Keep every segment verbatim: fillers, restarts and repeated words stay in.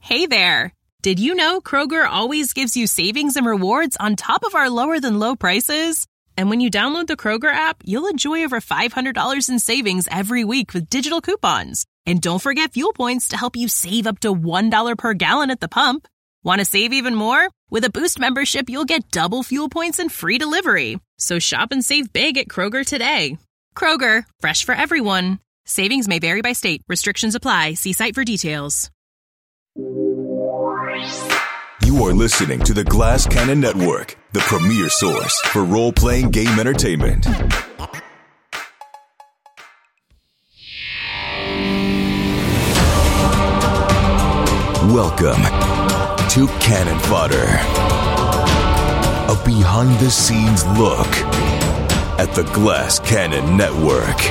Hey there. Did you know Kroger always gives you savings and rewards on top of our lower than low prices? And when you download the Kroger app, you'll enjoy over five hundred dollars in savings every week with digital coupons. And don't forget fuel points to help you save up to one dollar per gallon at the pump. Want to save even more? With a Boost membership, you'll get double fuel points and free delivery. So shop and save big at Kroger today. Kroger, fresh for everyone. Savings may vary by state. Restrictions apply. See site for details. You are listening to the Glass Cannon Network, the premier source for role-playing game entertainment. Welcome to Cannon Fodder, a behind-the-scenes look at the Glass Cannon Network.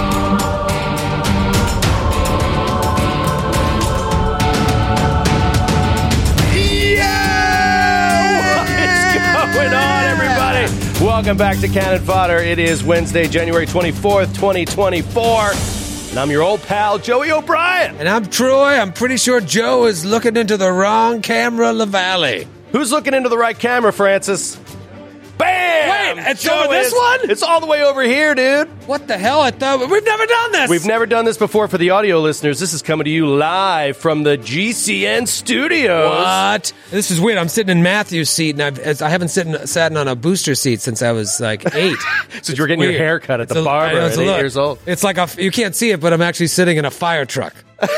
What's going on, everybody? Welcome back to Cannon Fodder. It is Wednesday, January twenty-fourth, twenty twenty-four. And I'm your old pal, Joey O'Brien. And I'm Troy. I'm pretty sure Joe is looking into the wrong camera, LaValle. Who's looking into the right camera, Francis? Bam! Wait, it's Joe over this is. one? It's all the way over here, dude. What the hell? I thought we've never done this. We've never done this before for the audio listeners. This is coming to you live from the G C N studios. What? This is weird. I'm sitting in Matthew's seat, and I've, I haven't sitting, sat on a booster seat since I was like eight. So you were getting weird. your hair cut at It's the a, barber know, at eight look. years old. It's like a, you can't see it, but I'm actually sitting in a fire truck.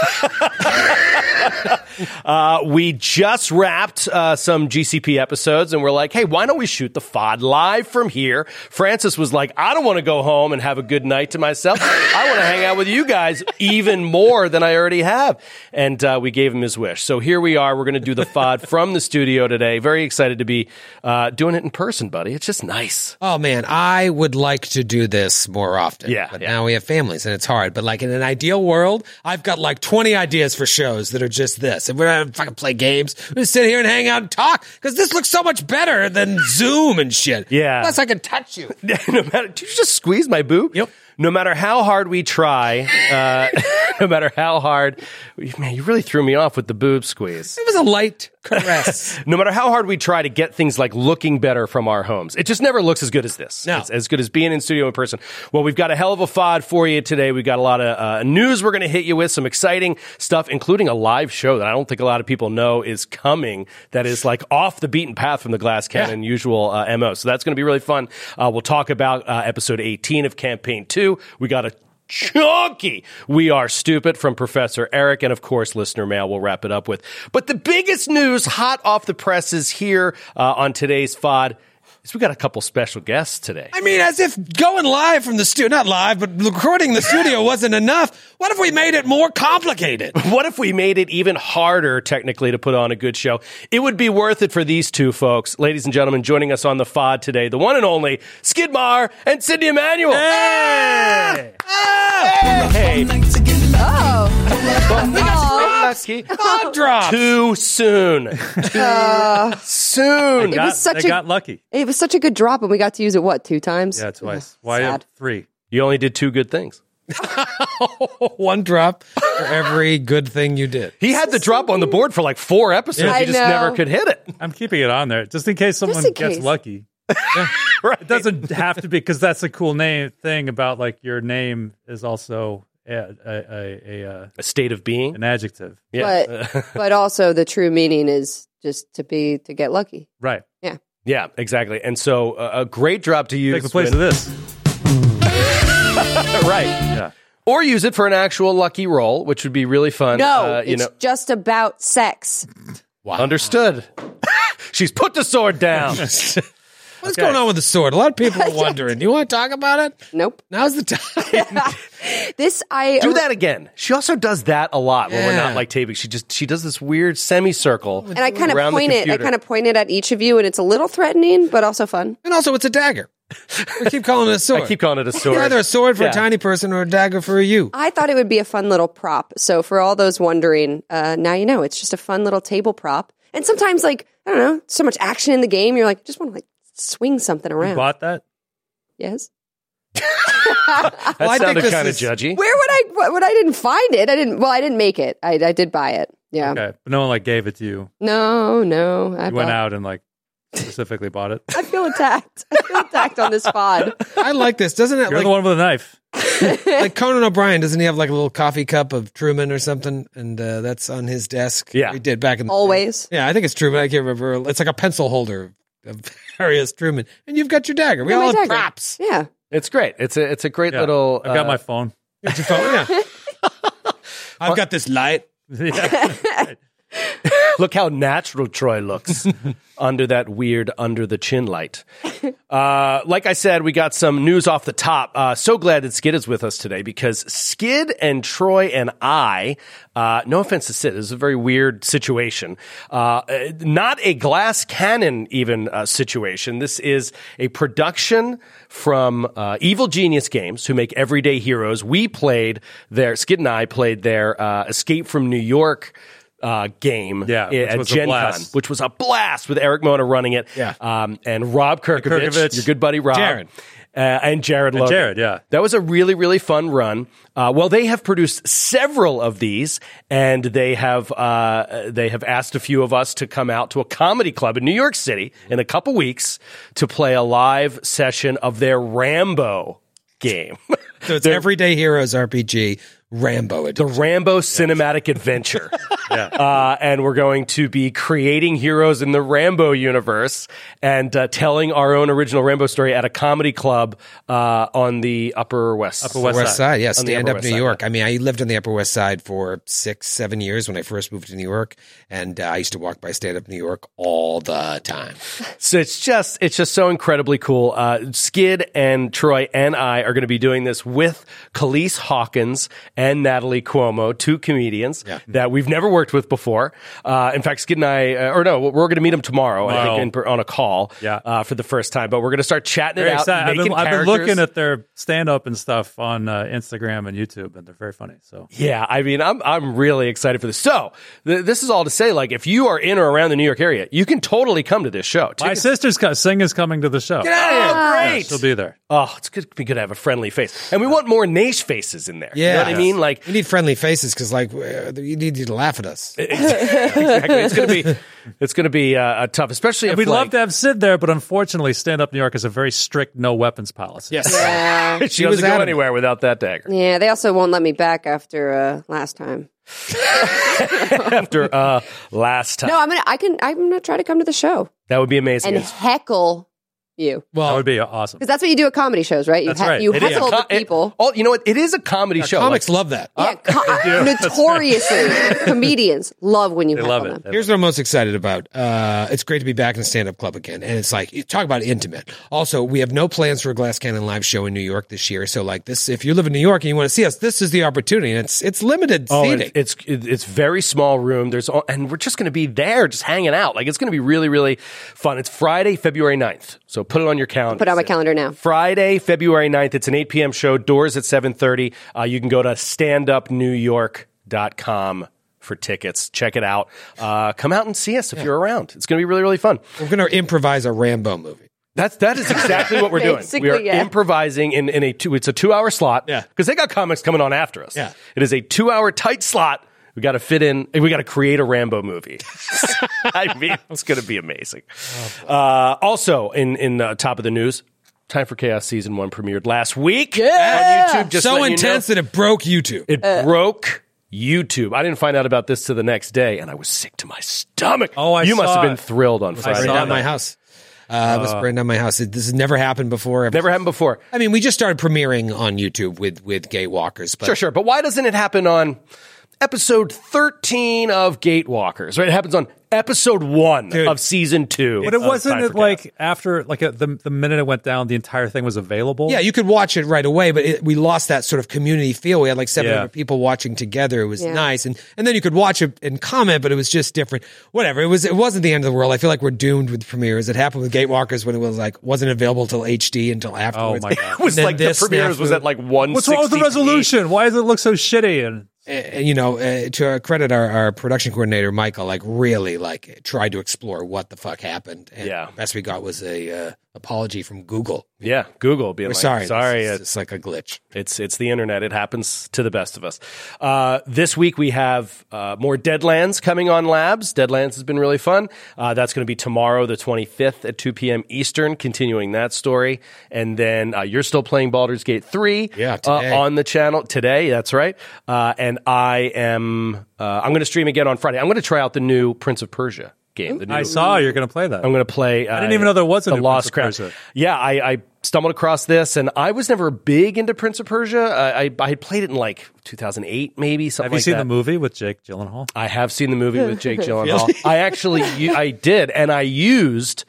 uh, we just wrapped uh, some G C P episodes, and we're like, hey, why don't we shoot the F O D live from here? Francis was like, I don't want to go home and have a good night to myself. I want to hang out with you guys even more than I already have. And uh, we gave him his wish. So here we are. We're going to do the F O D from the studio today. Very excited to be uh, doing it in person, buddy. It's just nice. Oh, man, I would like to do this more often. Yeah, But yeah. now we have families, and it's hard. But like in an ideal world, I've got like twenty ideas for shows that are just this. And we're not fucking play games. We just sit here and hang out and talk because this looks so much better than Zoom and shit. Yeah. Plus, I can touch you. no matter, did you just squeeze my boob? Yep. No matter how hard we try, uh, no matter how hard, man, you really threw me off with the boob squeeze. It was a light caress. No matter how hard we try to get things like looking better from our homes, it just never looks as good as this. No. It's as good as being in studio in person. Well, we've got a hell of a F O D for you today. We've got a lot of uh, news we're going to hit you with, some exciting stuff, including a live show that I don't think a lot of people know is coming that is like off the beaten path from the Glass Cannon Yeah. usual uh, M O. So that's going to be really fun. Uh, we'll talk about uh, episode eighteen of Campaign two. We got a chunky We Are Stupid from Professor Eric, and of course listener mail we'll wrap it up with. But the biggest news hot off the presses here uh, on today's F O D is we got a couple special guests today. I mean, as if going live from the studio, not live, but recording the studio wasn't enough. What if we made it more complicated? What if we made it even harder, technically, to put on a good show? It would be worth it for these two folks. Ladies and gentlemen, joining us on the F O D today, the one and only Skidmar and Sydney Emanuel. Hey! Hey! Hey! Lucky. Pod drop. Too soon. Too Uh, soon. It got, was such they a got lucky. it was such a good drop, and we got to use it what two times? Yeah, twice. Ugh, Why sad. three? You only did two good things. One drop for every good thing you did. He had the drop on the board for like four episodes. I He just know. never could hit it. I'm keeping it on there just in case someone in gets case. lucky. Right. It doesn't have to be because that's a cool name thing about like your name is also a a, a, a, uh, A state of being. an adjective. Yeah. But but also the true meaning is just to be to get lucky. Right. Yeah. Yeah, exactly. And so uh, a great drop to use. Take the place when- of this. right. Yeah. Or use it for an actual lucky roll, which would be really fun. No, uh, you it's know, just about sex. understood. She's put the sword down. What's going on with the sword? A lot of people are wondering. Do you want to talk about it? Nope. Now's the time. This I Do that again. She also does that a lot when we're Yeah. not like taping. She just she does this weird semicircle. and I kind of around the point it. I computer. kind of point it at each of you, and it's a little threatening, but also fun. And also, it's a dagger. We keep calling it a sword. I keep calling it a It's sword. either a sword for Yeah. a tiny person or a dagger for a you. I thought it would be a fun little prop. So for all those wondering, uh, now you know it's just a fun little table prop. And sometimes, like I don't know, so much action in the game, you're like, just want to like swing something You around. bought that? Yes. That Well, I think sounded this kind of is- judgy. Where would I? What, what I didn't find it. I didn't. Well, I didn't make it. I, I did buy it. Yeah. Okay, but no one like gave it to you. No, no. I You went bought- out and like specifically bought it. I feel attacked. I feel attacked on this pod. I like this. Doesn't it You're like, the one with a knife. like Conan O'Brien? Doesn't he have like a little coffee cup of Truman or something? And uh, that's on his desk. Yeah. He did back in the Always. Yeah, I think it's Truman. I can't remember. It's like a pencil holder of various Truman. And you've got your dagger. We Yeah, all my have dagger. props. Yeah. It's great. It's a it's a great Yeah. little. I've got uh, my phone. Got your phone? Yeah. I've got this light. Yeah. Look how natural Troy looks under that weird under the chin light. Uh, like I said, we got some news off the top. Uh, so glad that Skid is with us today because Skid and Troy and I, uh, no offense to Sid, this is a very weird situation. Uh, not a glass cannon even uh, situation. This is a production from uh, Evil Genius Games, who make Everyday Heroes. We played their, Skid and I played their uh, Escape from New York Uh, game Yeah, which at was a Gen Con, blast. which was a blast with Eric Mona running it. Yeah. Um, and Rob Kirkovich, Kirkovich. your good buddy Rob. Jared. Uh, and Jared Logan. Jared, yeah. That was a really, really fun run. Uh, well, they have produced several of these, and they have uh, they have asked a few of us to come out to a comedy club in New York City in a couple weeks to play a live session of their Rambo game. So it's Everyday Heroes R P G, Rambo The edition. Rambo Cinematic Adventure. Yeah. Uh, and we're going to be creating heroes in the Rambo universe and uh, telling our own original Rambo story at a comedy club uh, on the Upper West. Upper West West Side, yeah, On the stand Upper up West New Side, York. yeah. I mean, I lived on the Upper West Side for six, seven years when I first moved to New York, and uh, I used to walk by stand up New York all the time. So it's just it's just so incredibly cool. Uh, Skid and Troy and I are going to be doing this with Khalees Hawkins and Natalie Cuomo, two comedians Yeah. that we've never worked with before. Uh, in fact, Skid and I, uh, or no, we're going to meet them tomorrow, I Wow. think, in, per- on a call Yeah. uh, for the first time. But we're going to start chatting Very it out, excited. I've making been, I've been characters. looking at their stand up and stuff on uh, Instagram and YouTube, and they're very funny. So Yeah, I mean, I'm I'm really excited for this. So th- this is all to say, like, if you are in or around the New York area, you can totally come to this show. my Tickets- sister's co- Sing is coming to the show. Get out of here! Yeah, Great. she'll be there. Oh, it's good. Be good to have a friendly face, and we want more Naish faces in there. Yeah. You know what I mean? Like, We need friendly faces because, like, uh, you need you to laugh at us. exactly. It's gonna be, it's gonna be uh, tough, especially if We'd like, love to have Sid there, but unfortunately, Stand Up New York is a very strict no weapons policy. Yes. Yeah. she was doesn't go adamant. anywhere without that dagger. Yeah. They also won't let me back after uh, last time. After uh, last time, No, I'm gonna. I can. I'm gonna try to come to the show that would be amazing. and heckle you That Well, would be awesome. because that's what you do at comedy shows, right? You That's right. You It is. heckle Co- the people. Oh, you know what? It is a comedy show. comics Like, love that. Yeah, co- notoriously, comedians love when you They heckle love them. it. They Here's what I'm most excited about. Uh, it's great to be back in a stand-up club again, and it's like you talk about intimate. Also, we have no plans for a Glass Cannon live show in New York this year. So, like this, if you live in New York and you want to see us, this is the opportunity. And it's it's limited Oh, seating. it's it's it's very small room. There's all, and we're just going to be there, just hanging out. Like it's going to be really really fun. It's Friday, February ninth. So put it on your calendar. Put it on my calendar now. Friday, February ninth. It's an eight p.m. show. Doors at seven thirty. Uh, you can go to stand up new york dot com for tickets. Check it out. Uh, come out and see us if you're around. It's going to be really really fun. We're going to improvise a Rambo movie. That's that is exactly what we're doing. Basically, We are yeah. improvising in, in a two. It's a two hour slot. Yeah. because they got comics coming on after us. Yeah. it is a two hour tight slot. We got to fit in. We got to create a Rambo movie. I mean, it's going to be amazing. Uh, also, in in uh, top of the news, Time for Chaos season one premiered last week Yeah. on YouTube. Just so letting you intense know, that it broke YouTube. it broke YouTube. I didn't find out about this till the next day, and I was sick to my stomach. Oh, I you must saw have been it. thrilled on I Friday. burned saw down my that. house. Uh, it was burned down my house. It, this has never happened before. Never happened before. I mean, we just started premiering on YouTube with with Gay Walkers. But Sure, sure. But why doesn't it happen on episode thirteen of Gatewalkers? Right? It happens on episode one Dude. of season two. But it of wasn't Time it for Chaos. like after like a, the the minute it went down, the entire thing was available. Yeah, you could watch it right away, but it, we lost that sort of community feel. We had like seven hundred Yeah. people watching together. It was Yeah. nice, and and then you could watch it and comment, but it was just different. Whatever. It was. It wasn't the end of the world. I feel like we're doomed with premieres. It happened with Gatewalkers when it was like wasn't available till H D until afterwards. Oh my god. It was Then like the this premieres was snafu. at like one. What's wrong with the resolution? Why does it look so shitty? And uh, you know, uh, to our credit our, our production coordinator, Michael, like really like tried to explore what the fuck happened. And Yeah. the best we got was a uh, apology from Google. Yeah, Google being We're like, sorry. sorry, It's, it- it's like a glitch. It's it's the internet. It happens to the best of us. Uh, this week we have uh, more Deadlands coming on Labs. Deadlands has been really fun. Uh, that's going to be tomorrow, the twenty-fifth at two p.m. Eastern, continuing that story. And then uh, you're still playing Baldur's Gate three Yeah, uh, today. on the channel today. That's right. Uh, and I am uh, I'm going to stream again on Friday. I'm going to try out the new Prince of Persia game. The new, I saw you're going to play that. I'm going to play. Uh, I didn't even know there was a the new Lost Prince of Crown. Persia. Yeah, I, I stumbled across this, and I was never big into Prince of Persia. I, I, I had played it in like two thousand eight, maybe something. Have you like seen that. the movie with Jake Gyllenhaal? I have seen the movie with Jake Gyllenhaal. I actually, u- I did, and I used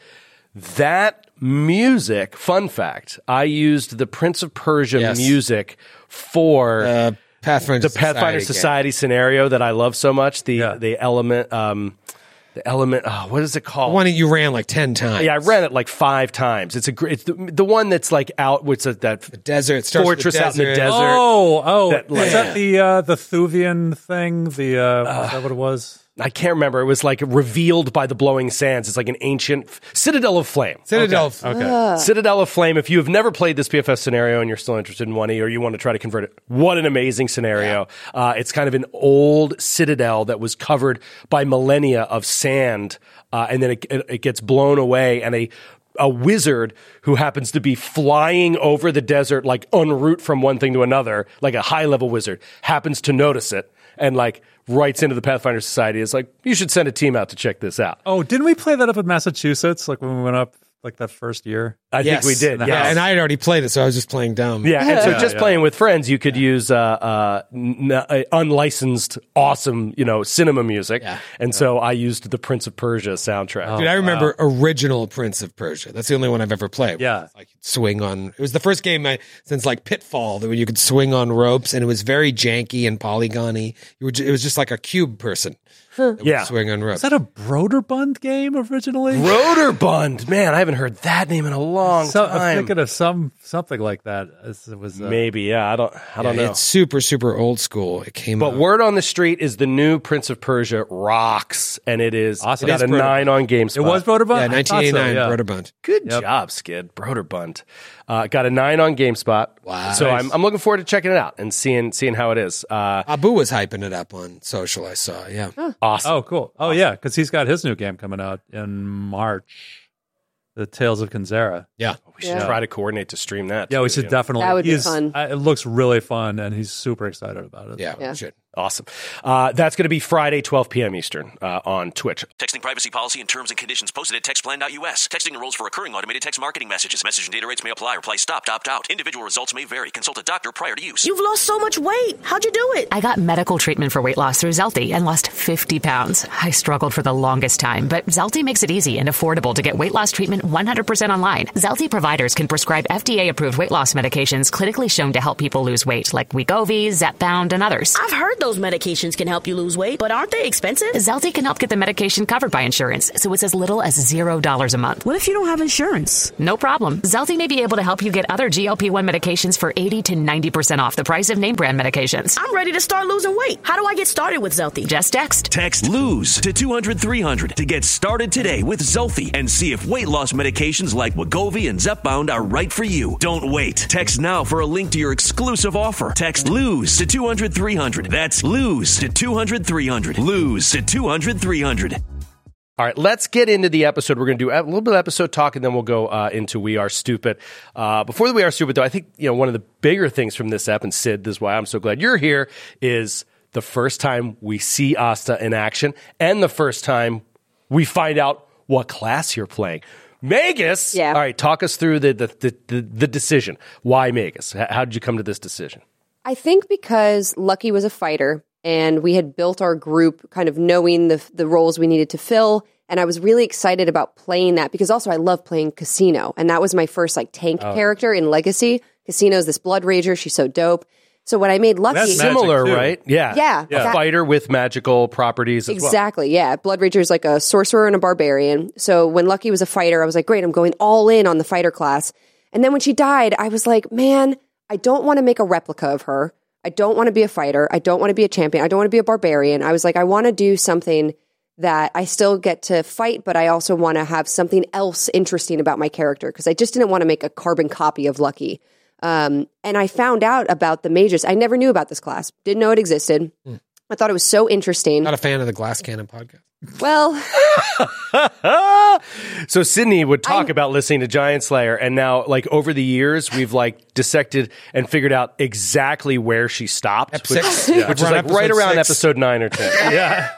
that music. Fun fact: I used the Prince of Persia Yes. music for Uh, Pathfinder the Pathfinder Society Society scenario that I love so much. The Yeah. the element, um, the element. Oh, what is it called? game. One that you ran like ten times. Yeah, I ran it like five times. It's a gr- it's the, the one that's like out. What's that? that Desert starts with fortress out in the desert. desert. Oh, oh, That, like- is that the uh, the Thuvian thing? The uh, is that what it was? I can't remember. It was like revealed by the blowing sands. It's like an ancient Citadel of Flame. Citadel. Okay. Citadel of Flame. If you have never played this P F S scenario and you're still interested in one, or you want to try to convert it, what an amazing scenario! Uh, it's kind of an old citadel that was covered by millennia of sand, uh, and then it, it, it gets blown away, and a a wizard who happens to be flying over the desert, like en route from one thing to another, like a high level wizard, happens to notice it and like writes into the Pathfinder Society. It's like, you should send a team out to check this out. Oh, didn't we play that up in Massachusetts? Like when we went up, like that first year. I Yes. think we did. Yeah, Yeah, Yeah, and I had already played it, so I was just playing dumb. Yeah, and so Yeah, just yeah. playing with friends, you could use uh, uh, n- uh, unlicensed, awesome, you know, cinema music. Yeah. And so I used the Prince of Persia soundtrack. Dude, I remember original Prince of Persia. That's the only one I've ever played. Yeah. Like swing on. It was the first game I, since like Pitfall that where you could swing on ropes, and it was very janky and polygony. You were, ju- it was just like a cube person. that would Yeah. swing on ropes. Is that a Broderbund game originally? Rotorbund, man, I haven't heard that name in a long So, I'm time. thinking of some something like that. It's- It was uh, Maybe, yeah, I don't, I don't Yeah, know. It's super super old school. It came But out. word on the street is the new Prince of Persia rocks, and it is Awesome. it It got is a Broderbund. nine on GameSpot. It was Broderbund. yeah, I thought nineteen eighty-nine so, yeah. Broderbund. Good Yep. job, Skid. Broderbund. Uh, got a nine on GameSpot. Wow. So Nice. I'm, I'm looking forward to checking it out and seeing seeing how it is. Uh, Abu was hyping it up on social. I saw. Yeah. awesome. Oh, cool. Oh, yeah, because he's got his new game coming out in March, The Tales of Kanzera. Yeah. We should Yeah. try to coordinate to stream that. Yeah, we too, should you know. definitely. That would be he's- fun. uh, It looks really fun, and he's super excited about it. Yeah. Yeah. We should. Awesome. Uh, that's going to be Friday, twelve p.m. Eastern uh, on Twitch. Texting privacy policy and terms and conditions posted at textplan dot U S. Texting enrolls for recurring automated text marketing messages. Message and data rates may apply. Reply stopped, opt out. Individual results may vary. Consult a doctor prior to use. You've lost so much weight. How'd you do it? I got medical treatment for weight loss through Zelty and lost fifty pounds. I struggled for the longest time, but Zelty makes it easy and affordable to get weight loss treatment one hundred percent online. Zelty providers can prescribe F D A-approved weight loss medications clinically shown to help people lose weight, like Wegovy, Zepbound, and others. I've heard those medications can help you lose weight, but aren't they expensive? Zelty can help get the medication covered by insurance, so it's as little as zero dollars a month. What if you don't have insurance? No problem. Zelty may be able to help you get other G L P one medications for eighty to ninety percent off the price of name brand medications. I'm ready to start losing weight. How do I get started with Zelty? Just text. Text LOSE to two hundred three hundred to get started today with Zelfie and see if weight loss medications like Wegovy and Zepbound are right for you. Don't wait. Text now for a link to your exclusive offer. Text LOSE to two hundred three hundred. That's LOSE to two hundred three hundred. LOSE to two hundred three hundred. All right, let's get into the episode. We're going to do a little bit of episode talk, and then we'll go uh, into We Are Stupid. Uh, before the We Are Stupid, though, I think you know one of the bigger things from this ep, and Sid, this is why I'm so glad you're here, is the first time we see Asta in action, and the first time we find out what class you're playing. Magus! Yeah. All right, talk us through the the, the, the, the decision. Why Magus? H- How did you come to this decision? I think because Lucky was a fighter and we had built our group kind of knowing the the roles we needed to fill. And I was really excited about playing that because also I love playing Casino. And that was my first like tank character in Legacy. Casino's this blood rager. She's so dope. So when I made Lucky, That's magic, Similar, too. right? Yeah. Yeah. A Yeah. fighter with magical properties as well. exactly, yeah. Blood Ranger is like a sorcerer and a barbarian. So when Lucky was a fighter, I was like, great, I'm going all in on the fighter class. And then when she died, I was like, man, I don't want to make a replica of her. I don't want to be a fighter. I don't want to be a champion. I don't want to be a barbarian. I was like, I want to do something that I still get to fight, but I also want to have something else interesting about my character because I just didn't want to make a carbon copy of Lucky. Um, and I found out about the Magus. I never knew about this class. Didn't know it existed. Mm. I thought it was so interesting. Not a fan of the Glass Cannon podcast. Well, so Sydney would talk I'm, about listening to Giant Slayer, and now, like over the years, we've like dissected and figured out exactly where she stopped, which, six. yeah. which is like right around six. episode nine or ten. Yeah.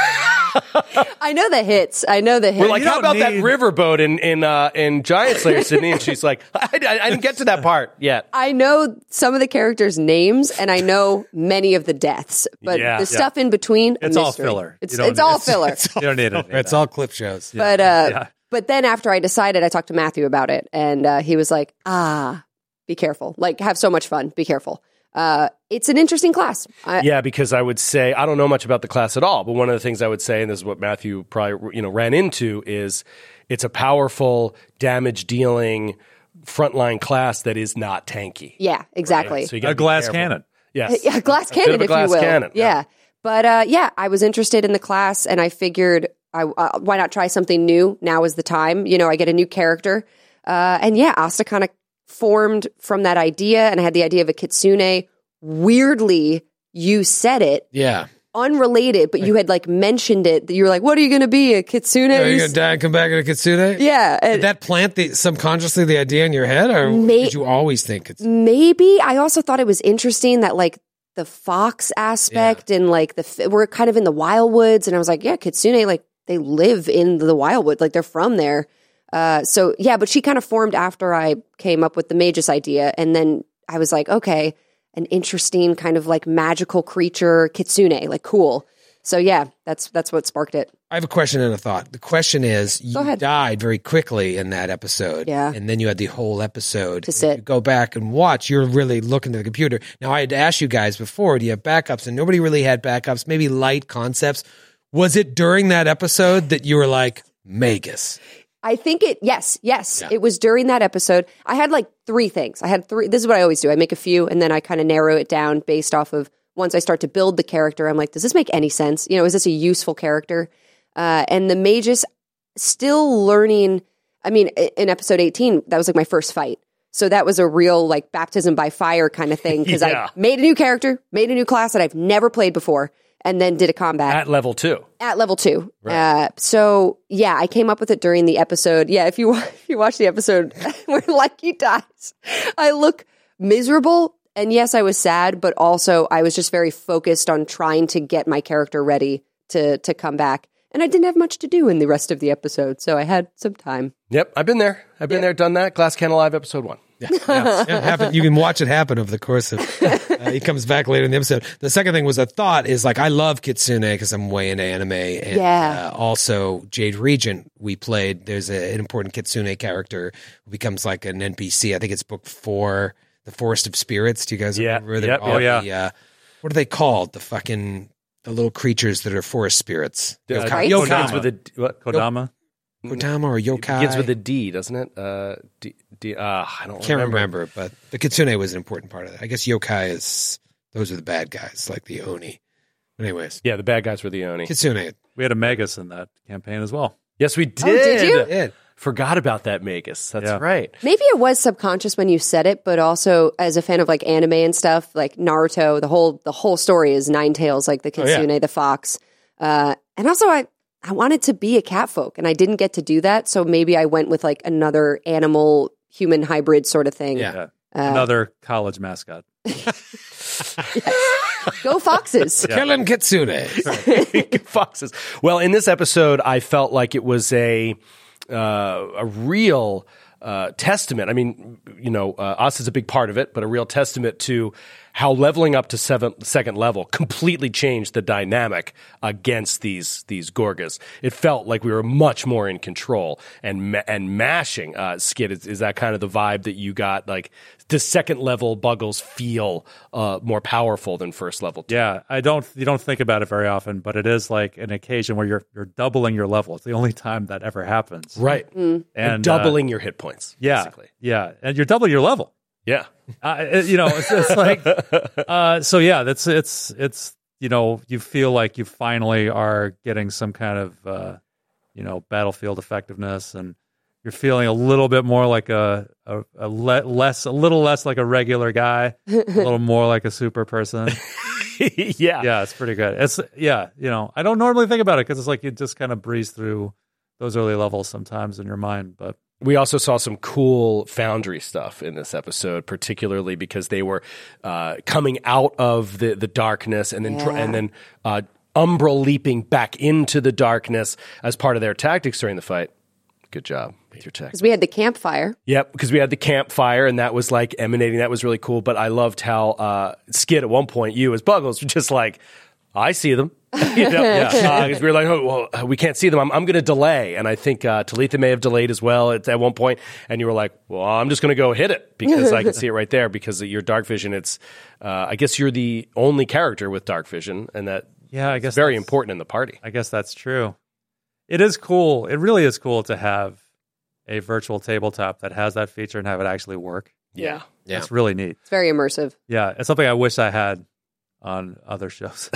I know the hits. I know the hits. We're like, You how about don't that need- riverboat in in uh, in Giant Slayer, Sydney? And she's like, I, I, I didn't get to that part yet. I know some of the characters' names, and I know many of the deaths, but Yeah. the stuff in between, a It's all mystery. filler. It's You don't it's all need- filler. You don't need it. It's all clip shows. But uh, Yeah. but then after I decided, I talked to Matthew about it, and uh, he was like, "Ah, be careful. Like, have so much fun. Be careful. Uh, it's an interesting class." I, Yeah, because I would say I don't know much about the class at all, but one of the things I would say, and this is what Matthew probably you know ran into, is it's a powerful damage dealing frontline class that is not tanky. yeah, exactly. Right? So you gotta A be glass careful. cannon. Yes, Yeah, glass A bit cannon, of a if glass you will. cannon. Yeah. But uh, yeah, I was interested in the class, and I figured, I, uh, why not try something new? Now is the time. You know, I get a new character, uh, and yeah, Asta kind of formed from that idea, and I had the idea of a kitsune. Weirdly, you said it, Yeah. unrelated, but you had like mentioned it. That you were like, "What are you going to be, a kitsune?" Are you going to die and come back in a kitsune? Yeah, and Did that plant the subconsciously the idea in your head, or May- did you always think it's maybe. I also thought it was interesting that like the fox aspect and like the f- we're kind of in the wild woods, and I was like, yeah, kitsune, like they live in the wild woods, like they're from there. Uh, so yeah, but she kind of formed after I came up with the Magus idea, and then I was like, okay, an interesting kind of like magical creature, kitsune, like cool. So yeah, that's that's what sparked it. I have a question and a thought. The question is, you ahead. died very quickly in that episode. Yeah. And then you had the whole episode To sit. You go back and watch, you're really looking at the computer. Now, I had asked you guys before, do you have backups? And nobody really had backups, maybe light concepts. Was it during that episode that you were like, Magus? I think it, yes, yes. Yeah. It was during that episode. I had like three things. I had three. This is what I always do. I make a few and then I kind of narrow it down based off of once I start to build the character. I'm like, does this make any sense? You know, is this a useful character? Uh, and the Magus, still learning. I mean, i- in episode eighteen, that was like my first fight. So that was a real like baptism by fire kind of thing because Yeah. I made a new character, made a new class that I've never played before, and then did a combat At level two. at level two. Uh, so yeah, I came up with it during the episode. Yeah, if you wa- if you watch the episode where Lucky dies, I look miserable. And yes, I was sad, but also I was just very focused on trying to get my character ready to to come back. And I didn't have much to do in the rest of the episode, so I had some time. Yep, I've been there. I've been there, done that. Glass Cannon Live, episode one. Yeah, yeah, yeah, happen, you can watch it happen over the course of. Uh, he comes back later in the episode. The second thing was a thought is like I love Kitsune because I'm way into anime, and Yeah. uh, also Jade Regent. We played. There's a, an important Kitsune character who becomes like an N P C. I think it's book four, The Forest of Spirits. Do you guys Yeah. remember? They're Yep. all Oh, yeah. the, uh, what are they called? The fucking the little creatures that are forest spirits. Uh, Kites? Begins Yokai. with a D- what? Kodama. Kodama or yokai. Begins with a D, doesn't it? Uh, D, D, uh, I don't Can't remember. remember, but the Kitsune was an important part of it. I guess yokai is those are the bad guys, like the Oni. But anyways, Yeah, the bad guys were the Oni. Kitsune. We had a Magus in that campaign as well. Yes, we did. Oh, did you? Yeah. Forgot about that Magus. That's Yeah. right. Maybe it was subconscious when you said it, but also as a fan of like anime and stuff, like Naruto, the whole the whole story is Nine Tails, like the Oh, yeah. kitsune, the fox, uh, and also I I wanted to be a catfolk, and I didn't get to do that, so maybe I went with like another animal human hybrid sort of thing. Yeah. Yeah. Uh, Another college mascot. Go foxes! Killing Kitsune. Foxes. Well, in this episode, I felt like it was a uh, a real uh, testament. I mean, you know, uh, us is a big part of it, but a real testament to how leveling up to seven, second level completely changed the dynamic against these these Gorgas. It felt like we were much more in control and ma- and mashing. Uh, Skid, is, is that kind of the vibe that you got? Like the second level Buggles feel uh, more powerful than first level. Two. Yeah, I don't. You don't think about it very often, but it is like an occasion where you're you're doubling your level. It's the only time that ever happens. Right, Mm. and, And, doubling your hit points. Yeah, basically. yeah, and you're doubling your level. Yeah. Uh, it- you know, it's, it's like, uh, so yeah, that's, it's, it's, you know, you feel like you finally are getting some kind of, uh, you know, battlefield effectiveness, and you're feeling a little bit more like a, a, a le- less, a little less like a regular guy, a little more like a super person. yeah. Yeah, it's pretty good. It's, yeah, you know, I don't normally think about it because it's like you just kind of breeze through those early levels sometimes in your mind, but. We also saw some cool Foundry stuff in this episode, particularly because they were uh, coming out of the, the darkness and then Yeah. and then uh, Umbra leaping back into the darkness as part of their tactics during the fight. Good job with your tech. Because we had the campfire. Yep, because we had the campfire and that was like emanating. That was really cool. But I loved how uh, Skid at one point, you as Buggles, were just like, I see them. You know? Yeah. Because we were like, oh, well, we can't see them. I'm, I'm going to delay. And I think uh, Talitha may have delayed as well at, at one point. And you were like, well, I'm just going to go hit it because I can see it right there because of your dark vision. It's, uh, I guess you're the only character with dark vision, and that Yeah, I guess it's very that's- important in the party. I guess that's true. It is cool. It really is cool to have a virtual tabletop that has that feature and have it actually work. Yeah. Yeah. It's really neat. It's very immersive. Yeah, it's something I wish I had on other shows.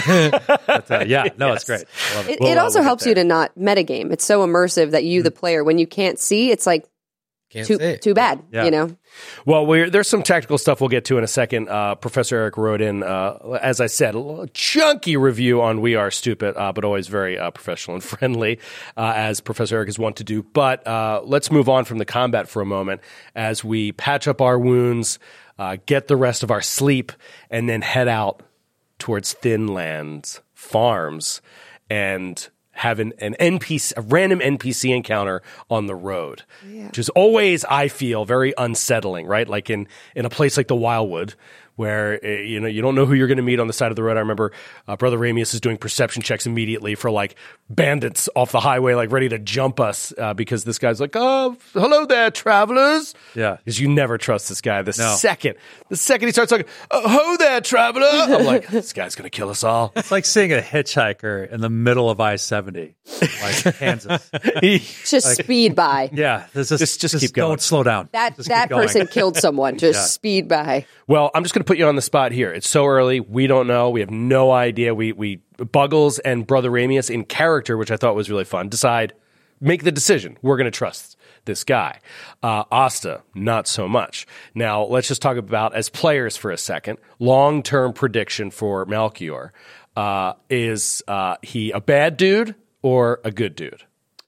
But, uh, yeah, no, it's great. I love it. It, We'll, it uh, also we'll get helps you to not metagame. It's so immersive that you, the player, when you can't see, it's like Can't too say it. too bad. Yeah. You know. Well, we're, there's some technical stuff we'll get to in a second. Uh, Professor Eric wrote in, uh, as I said, a little chunky review on We Are Stupid, uh, but always very uh, professional and friendly, uh, as Professor Eric is wont to do. But uh, let's move on from the combat for a moment as we patch up our wounds, uh, get the rest of our sleep, and then head out towards Thinlands farms and have an, an N P C, a random N P C encounter on the road, which is always, I feel, very unsettling, right? Like in, in a place like the Wildwood, where uh, you know you don't know who you're going to meet on the side of the road. I remember uh, Brother Ramius is doing perception checks immediately for like bandits off the highway, like ready to jump us uh, because this guy's like, "Oh, hello there, travelers." Yeah. Because you never trust this guy. The No. second, the second he starts talking, "Oh, ho there, traveler," I'm like, this guy's going to kill us all. It's like seeing a hitchhiker in the middle of I seventy, like Kansas. Just speed by. Yeah, this is, Just- just keep going. Don't slow down. That Just that keep going. person killed someone. Just Yeah. speed by. Well, I'm just going to put you on the spot here. It's so early. We don't know. We have no idea. We, we Buggles and Brother Ramius in character, which I thought was really fun, decide, make the decision. We're going to trust this guy. Uh, Asta, not so much. Now, let's just talk about, as players for a second, long-term prediction for Melchior. Uh, is uh, he a bad dude or a good dude?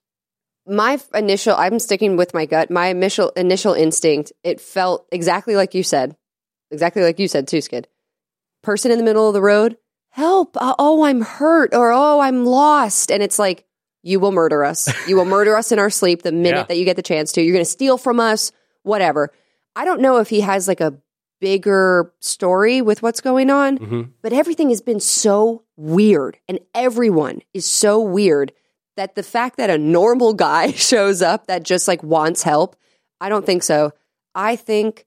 My f- initial, I'm sticking with my gut. My initial initial instinct, it felt exactly like you said, exactly like you said too, Skid. Person in the middle of the road, help! Uh, oh, I'm hurt, or oh, I'm lost, and it's like, you will murder us. You will murder us in our sleep the minute Yeah. that you get the chance to. You're going to steal from us, whatever. I don't know if he has like a bigger story with what's going on, Mm-hmm. but everything has been so weird, and everyone is so weird that the fact that a normal guy shows up that just like wants help, I don't think so. I think,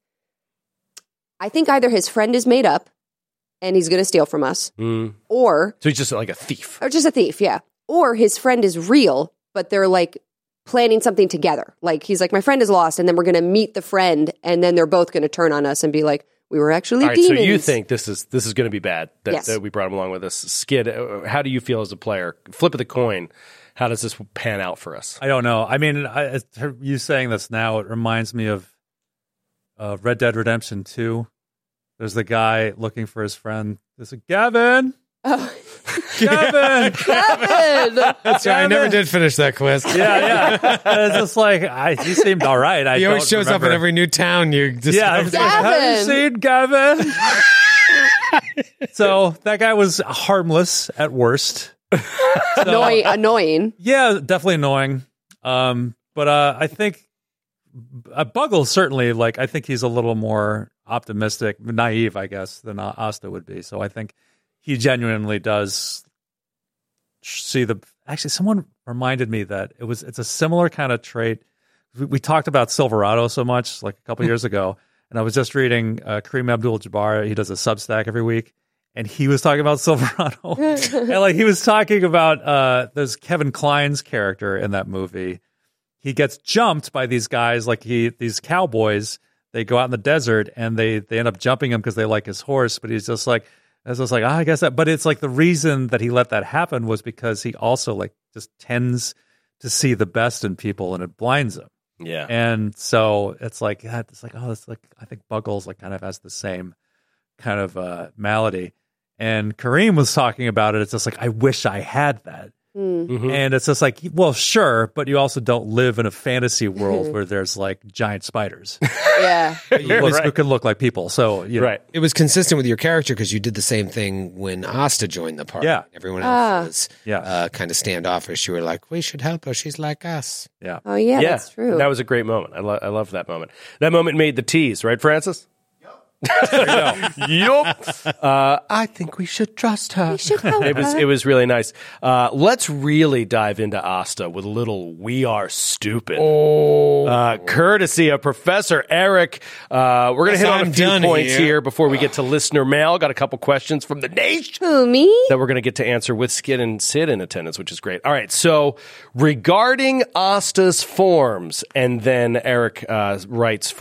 I think either his friend is made up and he's going to steal from us, Mm. or So he's just like a thief. or just a thief, yeah. Or his friend is real, but they're like planning something together. Like he's like, my friend is lost, and then we're going to meet the friend, and then they're both going to turn on us and be like, we were actually All right, demons. so you think this is this is going to be bad that, Yes. that we brought him along with us. Skid, uh, how do you feel as a player? Flip of the coin. How does this pan out for us? I don't know. I mean, I, it's- you saying this now, it reminds me of uh, Red Dead Redemption two. There's the guy looking for his friend. There's a Gavin. Oh. Gavin. Gavin! That's right. I never did finish that quest. Yeah, yeah. And it's just like I, he seemed all right. I He always don't shows up in remember- every new town you discover. Yeah, I was like, have you Gavin. seen Gavin? So that guy was harmless at worst. So, Annoying, annoying. yeah, definitely annoying. Um, but uh, I think uh, Buggles certainly, like, I think he's a little more optimistic, naive, I guess, than uh, Asta would be. So I think he genuinely does see the. Actually, someone reminded me that it was. It's a similar kind of trait. We, we talked about Silverado so much, like a couple years ago, and I was just reading uh, Kareem Abdul-Jabbar. He does a Substack every week. And he was talking about Silverado. And like he was talking about uh there's Kevin Kline's character in that movie. He gets jumped by these guys, like he these cowboys they go out in the desert and they they end up jumping him because they like his horse, but he's just like, it's just like, oh, I guess that. But it's like the reason that he let that happen was because he also like just tends to see the best in people, and it blinds him. Yeah. And so it's like, it's like, oh, it's like, I think Buggles like kind of has the same kind of uh, malady. And Kareem was talking about it. It's just like, I wish I had that. Mm-hmm. And it's just like, well, sure, but you also don't live in a fantasy world where there's like giant spiders. Yeah. Right. Who can look like people. So, you know. Right. It was consistent with your character because you did the same thing when Asta joined the party. Yeah. Everyone else Ah. was Yeah. uh, kind of standoffish. You were like, we should help her. She's like us. Yeah. Oh, yeah, Yeah, that's true. That was a great moment. I, lo- I love that moment. That moment made the tease, right, Francis? Yup. Uh, I think we should trust her. We should help It was her. it was really nice. Uh, let's really dive into Asta with a little "We Are Stupid," Oh. uh, courtesy of Professor Eric. Uh, we're going to Yes, hit on I'm a few done points here. here before we get to listener mail. Got a couple questions from the nation Who, me? that we're going to get to answer with Skid and Sid in attendance, which is great. All right, so regarding Asta's forms, and then Eric uh, writes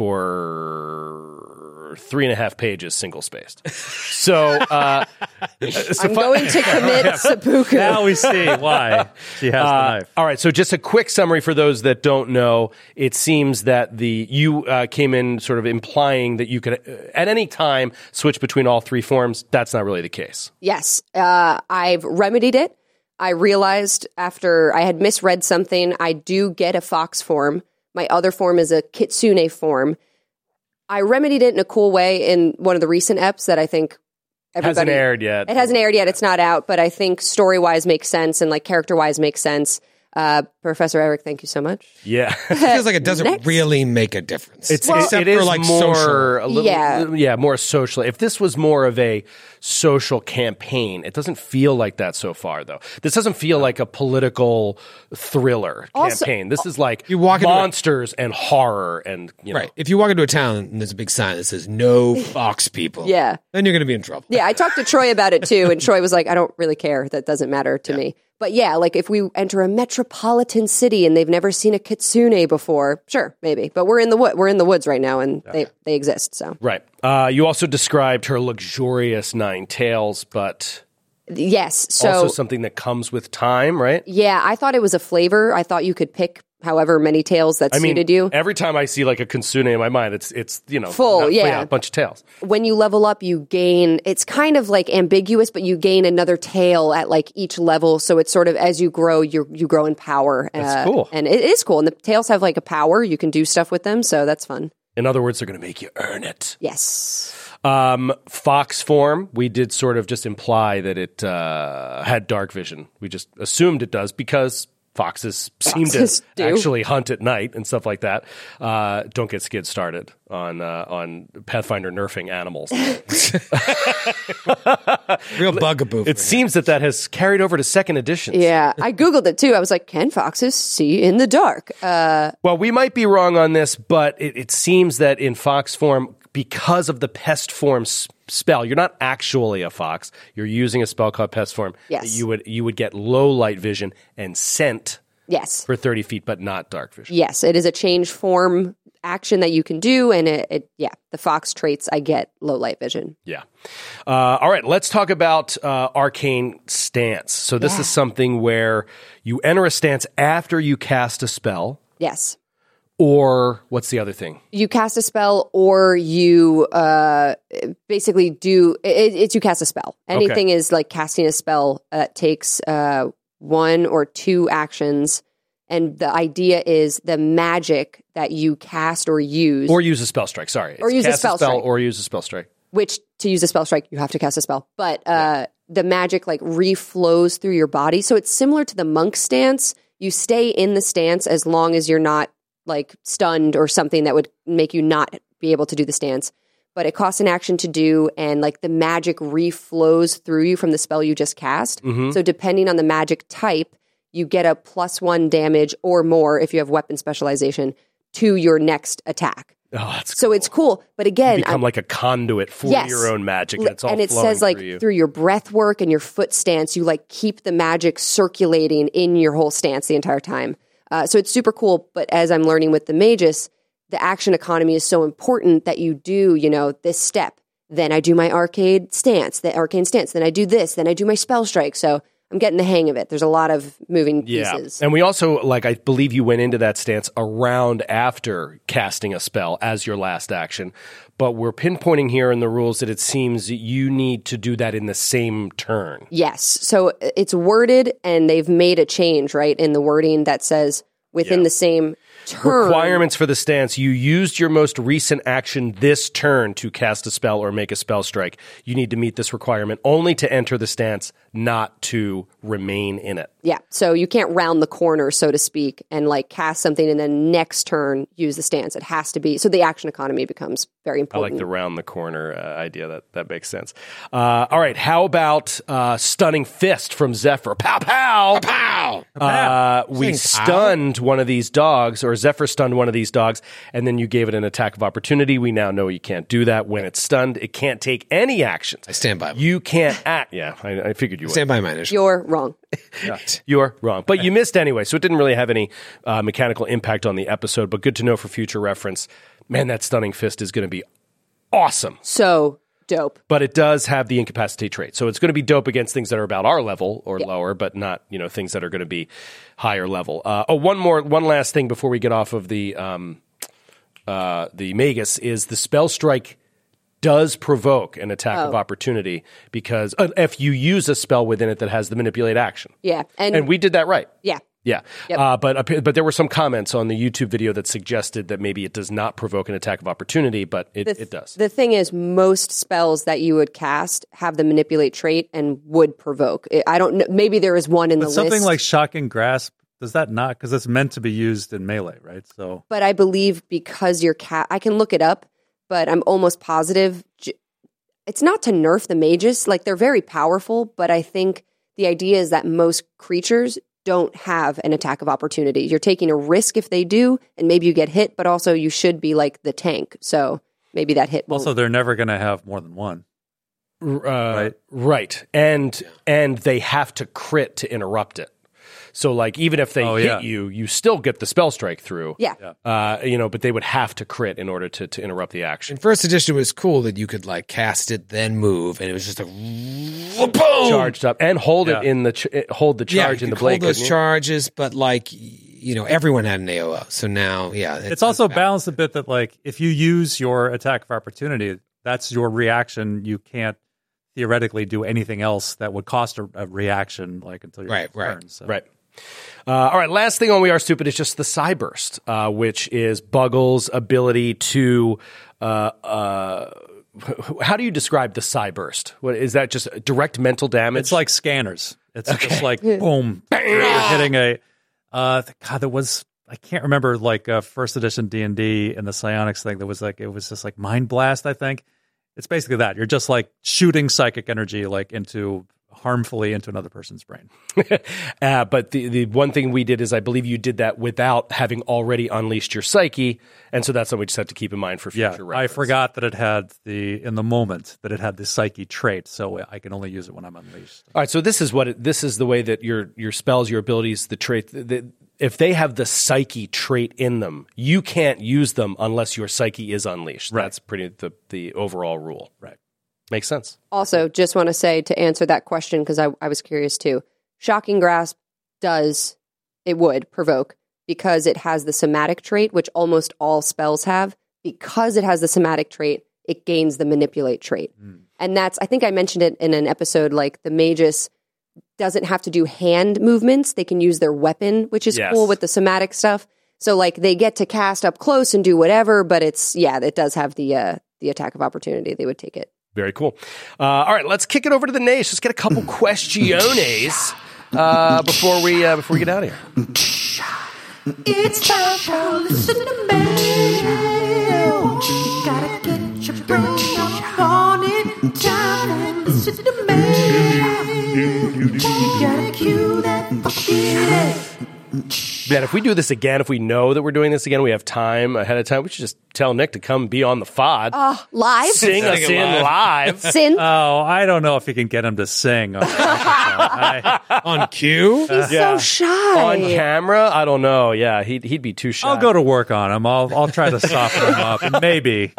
for three and a half pages, single spaced. So, uh, I'm going to commit seppuku. Now we see why she has the Uh, knife. all right, so just a quick summary for those that don't know. It seems that the you uh, came in sort of implying that you could uh, at any time switch between all three forms. That's not really the case. Yes, uh, I've remedied it. I realized after I had misread something, I do get a fox form. My other form is a kitsune form. I remedied it in a cool way in one of the recent eps that I think everybody... Hasn't aired yet. It hasn't aired yet. It's not out, but I think story-wise makes sense and like character-wise makes sense. Uh, Professor Eric, thank you so much. Yeah. It feels like it doesn't Next. really make a difference. It's except it, it for is like more social. a little, Yeah. yeah, more social. If this was more of a social campaign, it doesn't feel like that so far, though. This doesn't feel like a political thriller Also- campaign. This is like You walk into a- monsters and horror, and you know, Right. If you walk into a town and there's a big sign that says no fox people, Yeah. then you're going to be in trouble. Yeah, I talked to Troy about it too, and Troy was like, I don't really care. That doesn't matter to me. But yeah, like if we enter a metropolitan city and they've never seen a kitsune before, sure, maybe. But we're in the wood. We're in the woods right now, and they, they exist. So right. Uh, you also described her luxurious nine tails, but yes, so also something that comes with time, right? yeah, I thought it was a flavor. I thought you could pick however many tails that I mean, suited you. every time I see like a kitsune in my mind, it's it's you know Full, not- yeah. a bunch of tails. When you level up, you gain. It's kind of like ambiguous, but you gain another tail at like each level. So it's sort of as you grow, you you grow in power. That's uh, cool. and it is cool. And the tails have like a power. You can do stuff with them, so that's fun. In other words, they're going to make you earn it. Yes. Um, fox form, we did sort of just imply that it uh, had dark vision. We just assumed it does because foxes, seem Foxes to do. actually hunt at night and stuff like that. Uh, don't get Skid started on uh, on Pathfinder nerfing animals. Real bugaboo. It seems that that has carried over to second editions. Yeah, I googled it too. I was like, "Can foxes see in the dark?" Uh, Well, we might be wrong on this, but it, it seems that in fox form, because of the pest form s- spell, you're not actually a fox. You're using a spell called pest form. Yes. that You would you would get low light vision and scent yes, for thirty feet, but not dark vision. yes, it is a change form action that you can do, and it, it yeah, the fox traits. I get low light vision. Yeah. Uh, all right, let's talk about uh, arcane stance. So this Yeah. is something where you enter a stance after you cast a spell, Yes. or what's the other thing? You cast a spell, or you uh, basically do it, it's you cast a spell. Anything is like casting a spell that takes uh, one or two actions, and the idea is the magic that you cast or use, Or use a spell strike. Sorry, Or It's use a cast spell strike. or use a spell strike. which to use a spell strike you have to cast a spell. But uh, the magic like reflows through your body, so it's similar to the monk stance. You stay in the stance as long as you're not like stunned or something that would make you not be able to do the stance. But it costs an action to do, and like the magic reflows through you from the spell you just cast. Mm-hmm. So depending on the magic type, you get a plus one damage or more if you have weapon specialization to your next attack. Oh, that's So it's cool. But again, You become I- like a conduit for Yes. your own magic, and it's all and it flowing says like through you. through your breath work and your foot stance, you like keep the magic circulating in your whole stance the entire time. Uh, so it's super cool. But as I'm learning with the magus, the action economy is so important that you do, you know, this step. Then I do my arcade stance, the arcane stance. Then I do this. Then I do my spell strike. So I'm getting the hang of it. There's a lot of moving pieces. Yeah. And we also, like, I believe you went into that stance a round after casting a spell as your last action. But we're pinpointing here in the rules that it seems you need to do that in the same turn. Yes. So it's worded, and they've made a change, right, in the wording that says within Yeah. the same turn. Requirements for the stance. You used your most recent action this turn to cast a spell or make a spell strike. You need to meet this requirement only to enter the stance, not to remain in it. Yeah. So you can't round the corner, so to speak, and like cast something and then next turn use the stance. It has to be. So the action economy becomes very I important. like the round the corner uh, idea. That that makes sense. Uh, all right. How about uh, stunning fist from Zephyr? Pow pow Pow! Uh, we Saying pow? stunned one of these dogs, or Zephyr stunned one of these dogs, and then you gave it an attack of opportunity. We now know you can't do that. When it's stunned, it can't take any actions. I stand by. You can't act. Yeah, I, I figured you would. Stand by my initial. You're wrong. You're wrong. But you missed anyway, so it didn't really have any uh, mechanical impact on the episode, but good to know for future reference. Man, that stunning fist is going to be awesome. So dope. But it does have the incapacitate trait. So it's going to be dope against things that are about our level or Yeah. lower, but not, you know, things that are going to be higher level. Uh, oh, one more, one last thing before we get off of the um, uh, the Magus is the spell strike does provoke an attack of Oh. opportunity because uh, if you use a spell within it that has the manipulate action. Yeah. And, And we did that right. yeah. Yeah, Yep. uh, but appa- but there were some comments on the YouTube video that suggested that maybe it does not provoke an attack of opportunity, but it, The th- it does. The thing is, most spells that you would cast have the manipulate trait and would provoke. I- I don't know. Maybe there is one in But the something list. like shocking grasp, does that not? Because it's meant to be used in melee, right? So But I believe because you're cat, I can look it up, but I'm almost positive j- it's not to nerf the mages. Like they're very powerful, but I think the idea is that most creatures don't have an attack of opportunity. You're taking a risk if they do, and maybe you get hit, but also you should be like the tank. So maybe that hit won't. also they're never going to have more than one. Uh, right. right, and and they have to crit to interrupt it. So, like, even if they Oh, hit yeah. you, you still get the spell strike through. Yeah. Uh, you know, but they would have to crit in order to, to interrupt the action. In first edition, it was cool that you could like cast it, then move, and it was just a boom, Charged up and hold it Yeah. in the ch- hold the yeah, charge you in the could blade. hold those couldn't you? charges, but like you know, everyone had an A O O. So now, yeah, It's also balanced a bit that like if you use your attack of opportunity, that's your reaction. You can't theoretically do anything else that would cost a, a reaction like until your Right, right, turn. So. Right. Uh, all right. Last thing on We Are Stupid is just the Psyburst, uh, which is Buggle's ability to. Uh, uh, how do you describe the Psyburst? What is that? Just direct mental damage? It's like scanners. It's just like boom, you're hitting a. Uh, God, there was I can't remember like uh, first edition D and D and the psionics thing. There was like it was just like Mind Blast. I think it's basically that you're just like shooting psychic energy like into harmfully into another person's brain. uh, but the, the one thing we did is I believe you did that without having already unleashed your psyche, and so that's something we just have to keep in mind for Yeah, future I reference. forgot that it had the in the moment that it had the psyche trait, so I can only use it when I'm unleashed. All right, so this is what it, this is the way that your your spells, your abilities, the trait. The, if they have the psyche trait in them, you can't use them unless your psyche is unleashed. Right. That's pretty the the overall rule. Right. Makes sense. Also, just want to say to answer that question, because I, I was curious too. Shocking Grasp does, it would provoke because it has the somatic trait, which almost all spells have. Because it has the somatic trait, it gains the manipulate trait. Mm. And that's, I think I mentioned it in an episode, like the Magus doesn't have to do hand movements. They can use their weapon, which is Yes. cool with the somatic stuff. So like they get to cast up close and do whatever, but it's, yeah, it does have the uh, the attack of opportunity. They would take it. Very cool. Uh, all right, let's kick it over to the Nash. Let's get a couple questiones uh, before we uh, before we get out of here. It's time for listen to mail. You gotta get your brain on it. Time for listen to mail. You gotta cue that fucking Man, if we do this again, if we know that we're doing this again, we have time ahead of time, we should just tell Nick to come be on the F O D. Uh, live? Sing us in live. Sin? Oh, I don't know if you can get him to sing on, I, On cue? He's Yeah. so shy. On camera? I don't know. Yeah, he'd, he'd be too shy. I'll go to work on him. I'll I'll try to soften him up, and maybe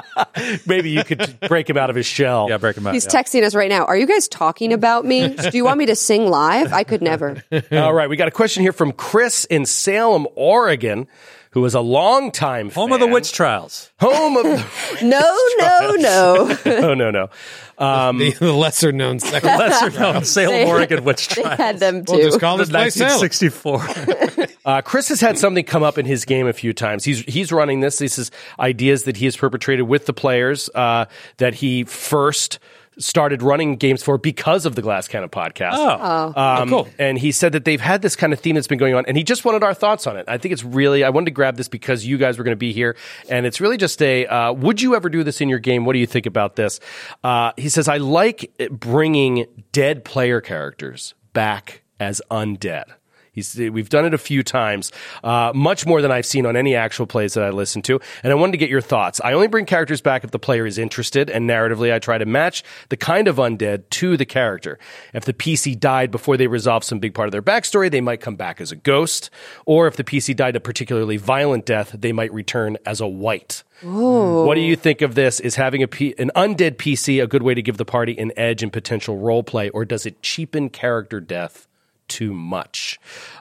Maybe you could break him out of his shell. yeah, break him out. He's yeah. texting us right now. Are you guys talking about me? Do you want me to sing live? I could never. All right, we got a question here from Chris in Salem, Oregon, who is a longtime Home fan. of the witch trials. Home of No, no, no. no, no, no. Um, The, the lesser known second. Lesser known Salem, They- Oregon witch They trials. had them Well, too. just call this place Salem. nineteen sixty-four. Uh, Chris has had something come up in his game a few times. He's he's running this. This is ideas that he has perpetrated with the players uh, that he first started running games for because of the Glass Cannon podcast. Oh. Um, cool. And he said that they've had this kind of theme that's been going on, and he just wanted our thoughts on it. I think it's really, I wanted to grab this because you guys were going to be here, and it's really just a, uh, would you ever do this in your game? What do you think about this? Uh, he says, I like bringing dead player characters back as undead. He's, we've done it a few times, uh, much more than I've seen on any actual plays that I listen to. And I wanted to get your thoughts. I only bring characters back if the player is interested, and narratively I try to match the kind of undead to the character. If the P C died before they resolved some big part of their backstory, they might come back as a ghost. Or if the P C died a particularly violent death, they might return as a wight. Ooh. What do you think of this? Is having a P- an undead P C a good way to give the party an edge in potential role play, or does it cheapen character death too much?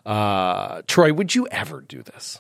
Uh, Troy, would you ever do this?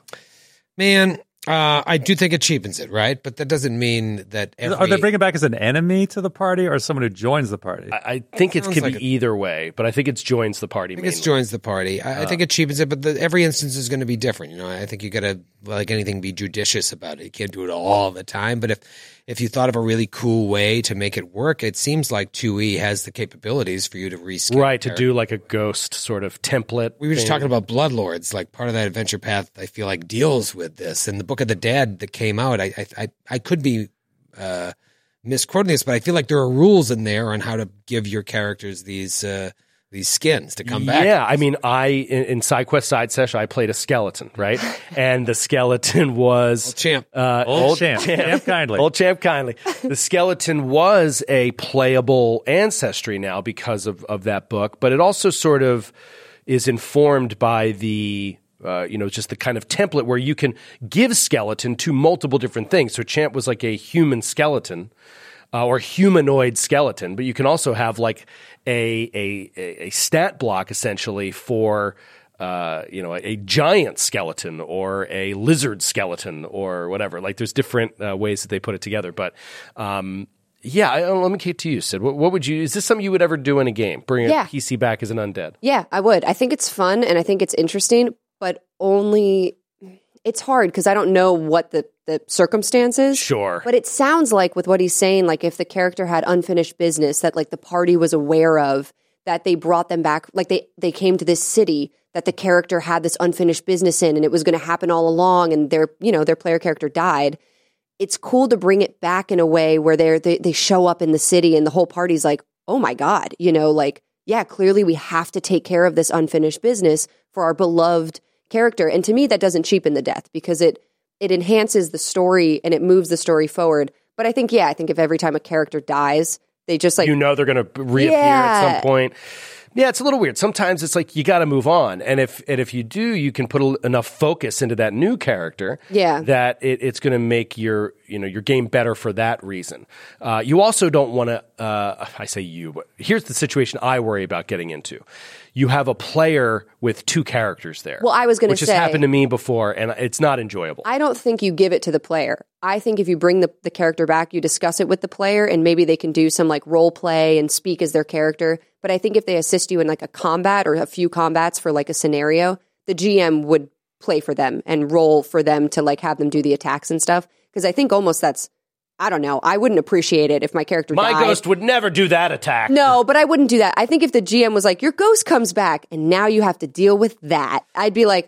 Man, uh, I do think it cheapens it, right? But that doesn't mean that every... Are they bringing back as an enemy to the party or someone who joins the party? I, I think it sounds could like be a- either way, but I think it joins the party. I think it mainly. joins the party. I, I think it cheapens it, but the, every instance is going to be different. You know, I think you got to, like anything, be judicious about it. You can't do it all the time. But if if you thought of a really cool way to make it work, it seems like two E has the capabilities for you to reskin. right to characters. do like a ghost sort of template. We were just thing. talking about Bloodlords. Like part of that adventure path, I feel like deals with this. And the Book of the Dead that came out, I I I, I could be uh, misquoting this, but I feel like there are rules in there on how to give your characters these uh, these skins to come back. Yeah, I mean, I in, in SideQuest Side Sesh, I played a skeleton, right? And the skeleton was Old champ. uh, Old champ. Champ kindly. Old champ kindly. The skeleton was a playable ancestry now because of of that book, but it also sort of is informed by the. Uh, you know, just the kind of template where you can give skeleton to multiple different things. So Champ was like a human skeleton uh, or humanoid skeleton, but you can also have like a a, a stat block essentially for uh, you know a, a giant skeleton or a lizard skeleton or whatever. Like there's different uh, ways that they put it together, but. Um, Yeah, I, let me get to you, Sid. What, what would you? Is this something you would ever do in a game? Bring a Yeah. P C back as an undead? Yeah, I would. I think it's fun and I think it's interesting, but only it's hard because I don't know what the, the circumstances. Sure. But it sounds like with what he's saying, like if the character had unfinished business that like the party was aware of, that they brought them back, like they, they came to this city that the character had this unfinished business in and it was going to happen all along and their, you know, their player character died. It's cool to bring it back in a way where they're, they they show up in the city and the whole party's like, oh my God, you know, like, yeah, clearly we have to take care of this unfinished business for our beloved character. And to me, that doesn't cheapen the death because it it enhances the story and it moves the story forward. But I think, yeah, I think if every time a character dies, they just like, you know they're going to reappear at Yeah. some point. Yeah, it's a little weird. Sometimes it's like you got to move on, and if and if you do, you can put a, enough focus into that new character, Yeah. that it, it's going to make your you know your game better for that reason. Uh, you also don't want to. Uh, I say you, but here's the situation I worry about getting into. You have a player with two characters there. Well, I was gonna which say- has happened to me before, and it's not enjoyable. I don't think you give it to the player. I think if you bring the, the character back, you discuss it with the player and maybe they can do some like role play and speak as their character. But I think if they assist you in like a combat or a few combats for like a scenario, the G M would play for them and roll for them to like have them do the attacks and stuff. Because I think almost that's, I don't know, I wouldn't appreciate it if my character My died. ghost would never do that attack. No, but I wouldn't do that. I think if the G M was like, your ghost comes back and now you have to deal with that, I'd be like,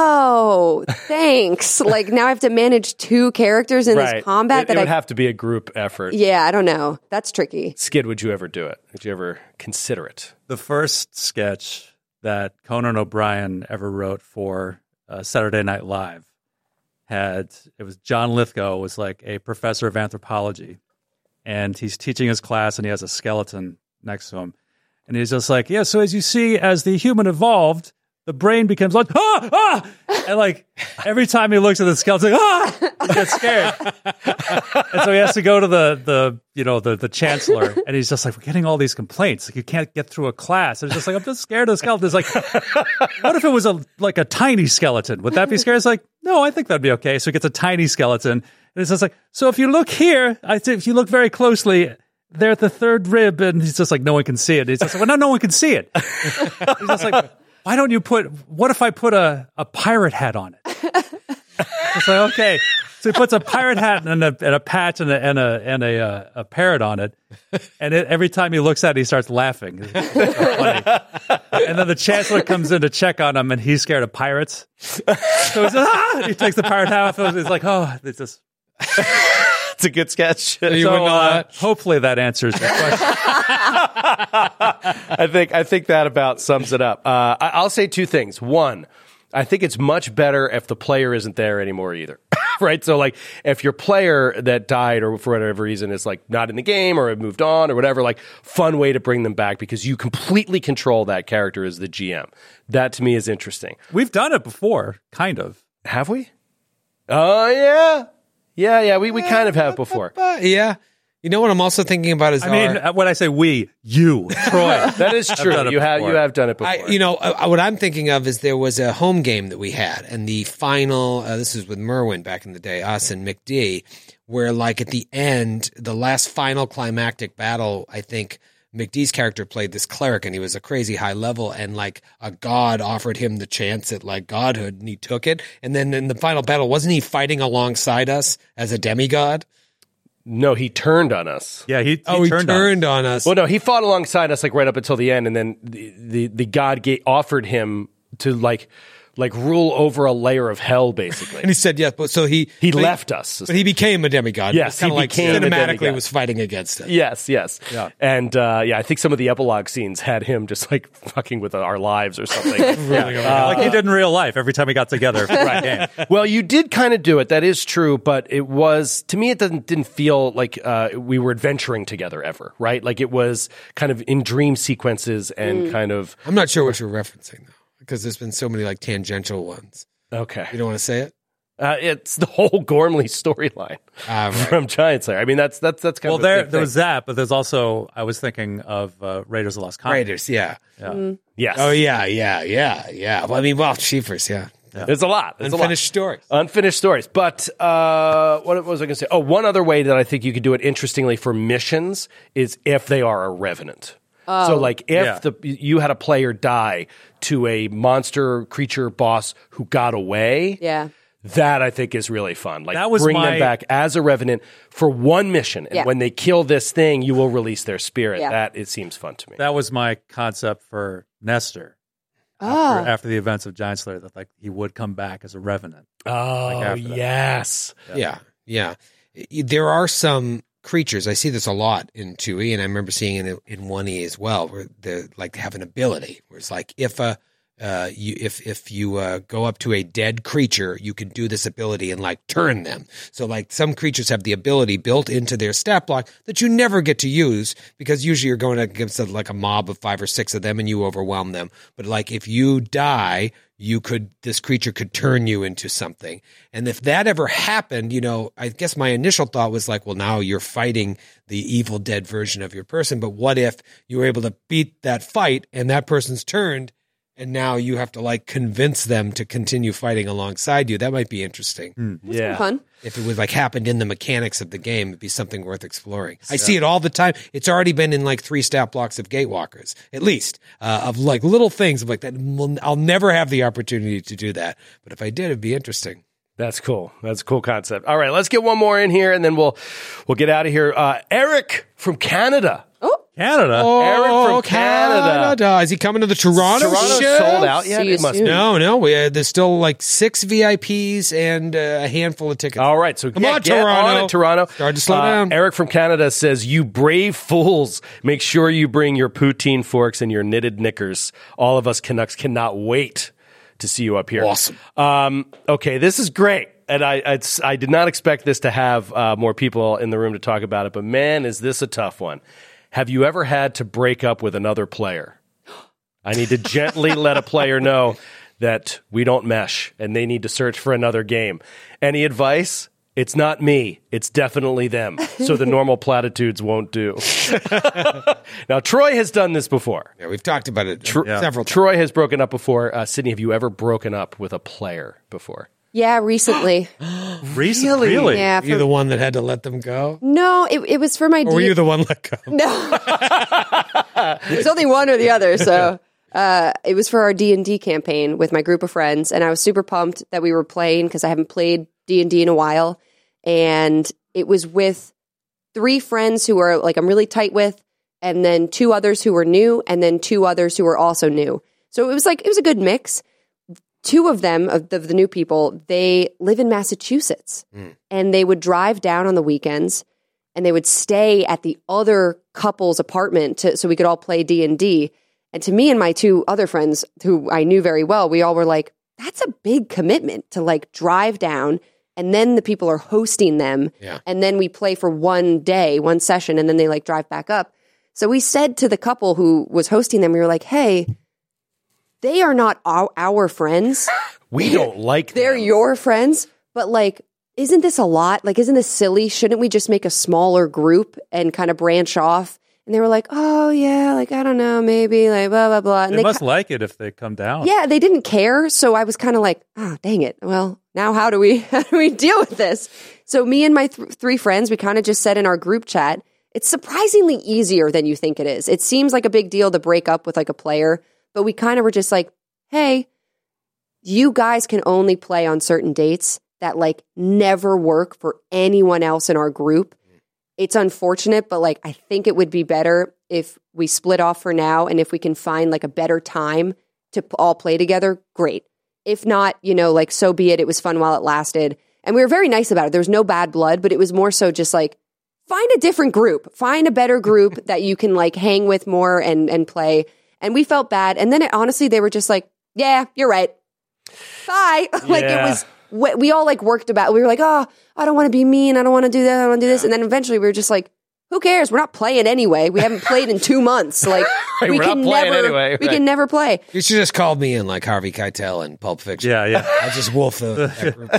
oh, thanks. Like now I have to manage two characters in right. this combat It, that it would I have to be a group effort. Yeah, I don't know. That's tricky. Skid, would you ever do it? Would you ever consider it? The first sketch that Conan O'Brien ever wrote for uh, Saturday Night Live. Had it was John Lithgow was like a professor of anthropology, and he's teaching his class, and he has a skeleton next to him, and he's just like, yeah. So as you see, as the human evolved, the brain becomes like ah ah, and like every time he looks at the skeleton, ah, he gets scared, and so he has to go to the the you know the the chancellor, and he's just like, we're getting all these complaints, like you can't get through a class. And it's just like, I'm just scared of the skeleton. It's like, what if it was a like a tiny skeleton? Would that be scary? It's like, no, I think that'd be okay. So he gets a tiny skeleton, and it's just like, so if you look here, I think if you look very closely, they're at the third rib, and he's just like, no one can see it. He's just like, well, no, no one can see it. He's just like, why don't you put, what if I put a, a pirate hat on it? It's like, okay. So he puts a pirate hat and a, and a patch and a, and a, and a, uh, a parrot on it. And it, every time he looks at it, he starts laughing. It's so funny. And then the chancellor comes in to check on him, and he's scared of pirates. So he's like, ah! He takes the pirate hat off. He's like, oh, it's just. It's a good sketch. So, uh, hopefully that answers the question. I think I think that about sums it up. Uh, I, I'll say two things. One, I think it's much better if the player isn't there anymore either. Right? So like if your player that died or for whatever reason is like not in the game or moved on or whatever, like fun way to bring them back because you completely control that character as the G M. That to me is interesting. We've done it before, kind of. Have we? Oh, yeah. Yeah, yeah, we, we kind of have before. Yeah. You know what I'm also thinking about is I mean, our, when I say we, you, Troy. That is true. You have you have done it before. I, you know, uh, what I'm thinking of is there was a home game that we had, and the final, uh, this was with Merwin back in the day, us and McD, where like at the end, the last final climactic battle, I think McD's character played this cleric, and he was a crazy high level, and like a god offered him the chance at like godhood, and he took it. And then in the final battle, wasn't he fighting alongside us as a demigod? No, he turned on us. Yeah, he, he oh, he turned, turned on, on us. Well, no, he fought alongside us like right up until the end, and then the the, the god ga- offered him to like like rule over a layer of hell, basically. And he said yes, but so he he but left he, us. But he became a demigod. Yes, kind he of like became a cinematically demigod. was fighting against it. Yes, yes. Yeah. And uh, yeah, I think some of the epilogue scenes had him just like fucking with our lives or something. really uh, like he did in real life every time we got together for that game. Well, you did kind of do it. That is true, but it was to me. It didn't didn't feel like uh, we were adventuring together ever, right? Like it was kind of in dream sequences and Mm. kind of. I'm not sure what you're referencing though, because there's been so many like tangential ones. Okay, you don't want to say it. Uh, it's the whole Gormley storyline uh, right. from Giant Slayer. I mean, that's that's that's kind well, of there a big there thing. was that, but there's also I was thinking of uh, Raiders of the Lost Continent. Raiders, yeah, yeah, Mm. Yes. Oh yeah, yeah, yeah, yeah. Well, I mean, well, Chiefers, yeah. Yeah. There's a lot. There's Unfinished a lot. stories. Unfinished stories. But uh, what was I going to say? Oh, one other way that I think you could do it interestingly for missions is if they are a revenant. Oh. So, like, if Yeah. the you had a player die to a monster creature boss who got away, Yeah. that I think is really fun. Like, That was bring my- them back as a revenant for one mission, and Yeah. when they kill this thing, you will release their spirit. Yeah. That it seems fun to me. That was my concept for Nestor. Oh. After, after the events of Giant Slayer, that like he would come back as a revenant. oh after that. yes, Yeah, yeah. Y- There are some creatures. I see this a lot in two E, and I remember seeing it in one E as well, where they like have an ability where it's like if a uh, you if if you uh, go up to a dead creature, you can do this ability and like turn them. So like some creatures have the ability built into their stat block that you never get to use because usually you're going against a, like a mob of five or six of them and you overwhelm them. But like if you die, you could, this creature could turn you into something. And if that ever happened, you know, I guess my initial thought was like, well, now you're fighting the evil dead version of your person. But what if you were able to beat that fight and that person's turned and now you have to like convince them to continue fighting alongside you? That might be interesting. Mm. That's yeah. fun. If it was like happened in the mechanics of the game, it'd be something worth exploring. I see it all the time. It's already been in like three stat blocks of Gatewalkers, at least, uh, of like little things of like that. Well, I'll never have the opportunity to do that. But if I did, it'd be interesting. That's cool. That's a cool concept. All right, let's get one more in here, and then we'll we'll get out of here. Uh, Eric from Canada. Oh, Canada. Oh, Eric from Canada. Canada. Is he coming to the Toronto Toronto show? sold out yet? See you It must soon. be. No, no. We, uh, there's still like six V I Ps and uh, a handful of tickets. All right, so Come yeah, on, get Toronto. on it, Toronto. Start to slow Uh, down. Eric from Canada says, "You brave fools! Make sure you bring your poutine forks and your knitted knickers. All of us Canucks cannot wait to see you up here." Awesome. Um, okay, this is great. And I, I, I did not expect this to have uh, more people in the room to talk about it, but man, is this a tough one. Have you ever had to break up with another player? I need to gently let a player know that we don't mesh and they need to search for another game. Any advice? It's not me. It's definitely them. So the normal platitudes won't do. Now, Troy has done this before. Yeah, we've talked about it Tr- several times. Troy has broken up before. Uh, Sydney, have you ever broken up with a player before? Yeah, recently. Recent, really? Yeah. Were you for- the one that had to let them go? no, it, it was for my. Or were D- you the one let go? No, there's only one or the other. So uh, it was for our D and D campaign with my group of friends, and I was super pumped that we were playing because I haven't played D and D in a while, and it was with three friends who are like I'm really tight with, and then two others who were new, and then two others who were also new. So it was like it was a good mix. Two of them, of the, of the new people, they live in Massachusetts, Mm. and they would drive down on the weekends, and they would stay at the other couple's apartment to, so we could all play D and D. And to me and my two other friends, who I knew very well, we all were like, "That's a big commitment to like drive down, and then the people are hosting them, Yeah. and then we play for one day, one session, and then they like drive back up." So we said to the couple who was hosting them, we were like, "Hey, they are not our, our friends. We don't like They're them. your friends, but like, isn't this a lot? Like, isn't this silly? Shouldn't we just make a smaller group and kind of branch off?" And they were like, "Oh yeah, like I don't know, maybe like blah blah blah." And They, they must ki- like it if they come down. yeah, they didn't care. So I was kind of like, "Oh, dang it. Well, now how do we how do we deal with this?" So me and my th- three friends, we kind of just said in our group chat, it's surprisingly easier than you think it is. It seems like a big deal to break up with like a player, but we kind of were just like, "Hey, you guys can only play on certain dates that like never work for anyone else in our group. It's unfortunate, but like I think it would be better if we split off for now, and if we can find like a better time to p- all play together, great. If not, you know, like so be it. It was fun while it lasted." And we were very nice about it. There was no bad blood, but it was more so just like find a different group, find a better group that you can like hang with more and and play. And we felt bad. And then it, honestly, they were just like, "Yeah, you're right. Bye." Like Yeah. it was, we, we all like worked about, we were like, "Oh, I don't want to be mean. I don't want to do that. I don't want to do this." And then eventually we were just like, who cares? We're not playing anyway. We haven't played in two months. Like Right, we we're can not playing never, anyway, we right. can never play. You should just called me in like Harvey Keitel in Pulp Fiction. Yeah, yeah. I'll just wolf the that group.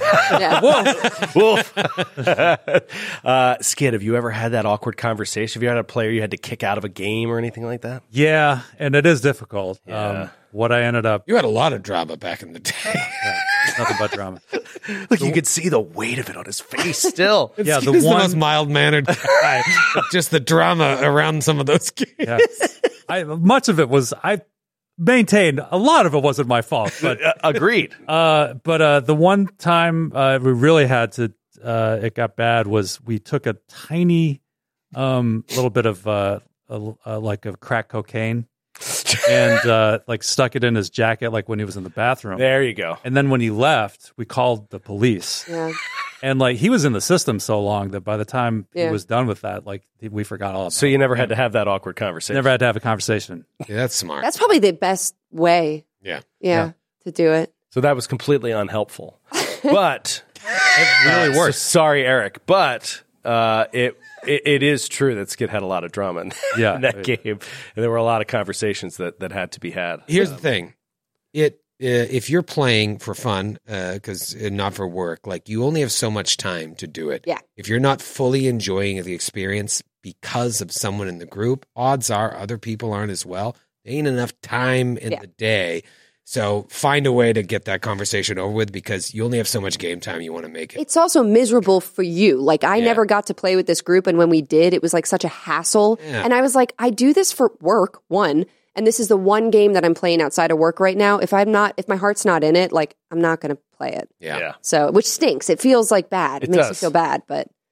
Yeah. Wolf. uh, Skid, have you ever had that awkward conversation? Have you had a player you had to kick out of a game or anything like that? Yeah, and it is difficult. Yeah. Um, what I ended up, You had a lot of drama back in the day. nothing but drama. Look, you could see the weight of it on his face still. Yeah, the He's the one- most mild mannered guy. But just the drama around some of those games. Yeah. I, much of it was, I maintained, a lot of it wasn't my fault. But Uh, agreed. uh, but uh, the one time uh, we really had to, uh, it got bad was we took a tiny um, little bit of uh, a, uh, like a crack cocaine and uh, like stuck it in his jacket like when he was in the bathroom. There you go. And then when he left, we called the police. Yeah. And like he was in the system so long that by the time Yeah. he was done with that, like we forgot all about So it. you never had to have that awkward conversation. Never had to have a conversation. Yeah, that's smart. That's probably the best way. yeah. Yeah. To do it. So that was completely unhelpful. But It really uh, worked. so sorry, Eric. But uh, it, it it is true that Skid had a lot of drama in, Yeah. in that game, and there were a lot of conversations that, that had to be had. Here's the thing. It uh, if you're playing for fun, because uh, not for work, like you only have so much time to do it. Yeah. If you're not fully enjoying the experience because of someone in the group, odds are other people aren't as well. There ain't enough time in Yeah. the day. So find a way to get that conversation over with because you only have so much game time you want to make it. It's also miserable for you. Like I Yeah. never got to play with this group, and when we did, it was like such a hassle. Yeah. And I was like, I do this for work, one, and this is the one game that I'm playing outside of work right now. If I'm not, if my heart's not in it, like I'm not going to play it. Yeah. Yeah. So, which stinks. It feels like bad. It, It makes does. you feel bad, but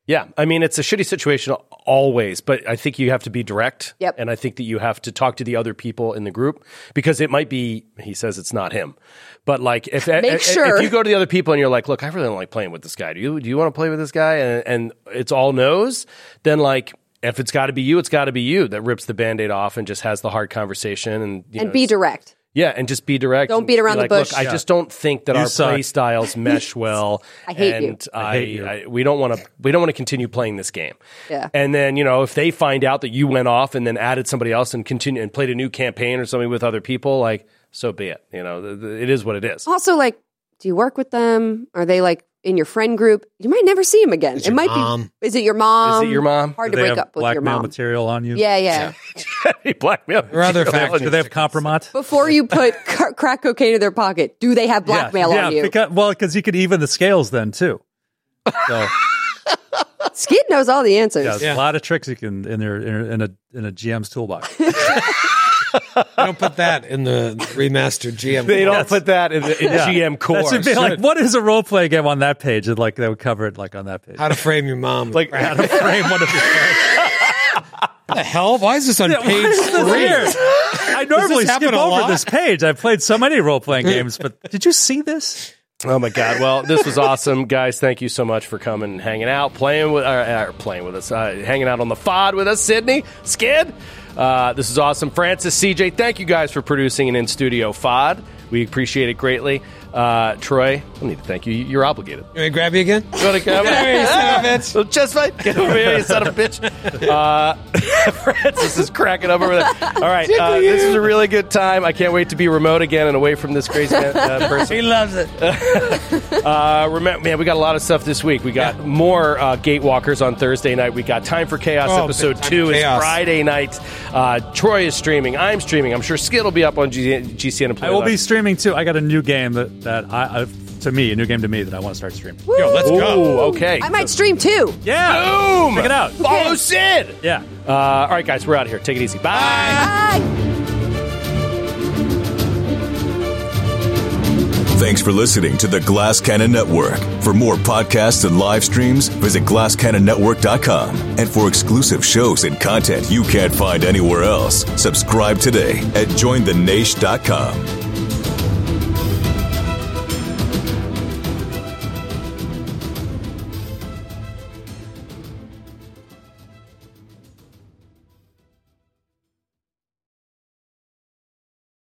Yeah, I mean, it's a shitty situation always, but I think you have to be direct. Yep. And I think that you have to talk to the other people in the group because it might be, he says it's not him. But like, if, Make if, sure. if you go to the other people and you're like, look, I really don't like playing with this guy. Do you, do you want to play with this guy? And, and it's all no's, then like, if it's got to be you, it's got to be you that rips the Band-Aid off and just has the hard conversation. And, you And know, be direct. Yeah, and just be direct. Don't and beat around be the like, bush. Look, I Yeah. just don't think that You our suck. play styles mesh well. I hate and you. I, I hate you. I, we don't want to. We don't want to continue playing this game. Yeah. And then you know, if they find out that you went off and then added somebody else and continue and played a new campaign or something with other people, like so be it. You know, th- th- it is what it is. Also, like, do you work with them? Are they like in your friend group? You might never see them again. Is it your might mom? be. Is it your mom? Is it your mom? Hard Do to they break have up with your blackmail mom. material on you? Yeah, yeah. He blackmailed. Or other Do factors. they have compromat? Before you put cr- crack cocaine in their pocket, do they have blackmail yeah, on yeah, you? Because, well, because you could even the scales then too. So Skid knows all the answers. yeah, there's Yeah. a lot of tricks you can in there in, in a in a G M's toolbox. I don't put that in the remastered G M. They don't put that in, the, in Yeah. G M core. That should be like, what is a role play game on that page? And like they would cover it like on that page. How to frame your mom. like How to frame one of your What the hell? Why is this on Yeah, page what is this three? here? I normally happen skip a over lot? this page. I've played so many role playing games, but did you see this? Oh my God! Well, this was awesome, guys. Thank you so much for coming, and hanging out, playing with, uh, uh, playing with us, uh, hanging out on the F O D with us, Sydney, Skid. Uh, this is awesome, Francis, C J. Thank you guys for producing an in studio F O D. We appreciate it greatly. Uh, Troy, I don't need to thank you. You're obligated. You want me to grab you again? You want to come? Get over here, you son of a bitch. Well, chest fight. Get over here, you son of a bitch. Uh, Francis is cracking up over there. All right, uh, this is a really good time. I can't wait to be remote again and away from this crazy uh, person. He loves it. Uh, remember, man, we got a lot of stuff this week. We got Yeah. more uh, Gatewalkers on Thursday night. We got Time for Chaos Oh, episode Time for two is Chaos. Friday night. Uh, Troy is streaming. I'm streaming. I'm sure Skid will be up on G- GCN and play I will with be us. streaming too. I got a new game that, that I, I to me, a new game to me that I want to start streaming. Yo, let's go. Ooh, okay. I might stream too. Yeah. Boom! Check it out. Follow Sid. Yeah. Uh, all right, guys, we're out of here. Take it easy. Bye. Bye. Thanks for listening to the Glass Cannon Network. For more podcasts and live streams, visit glass cannon network dot com. And for exclusive shows and content you can't find anywhere else, subscribe today at join the naish dot com.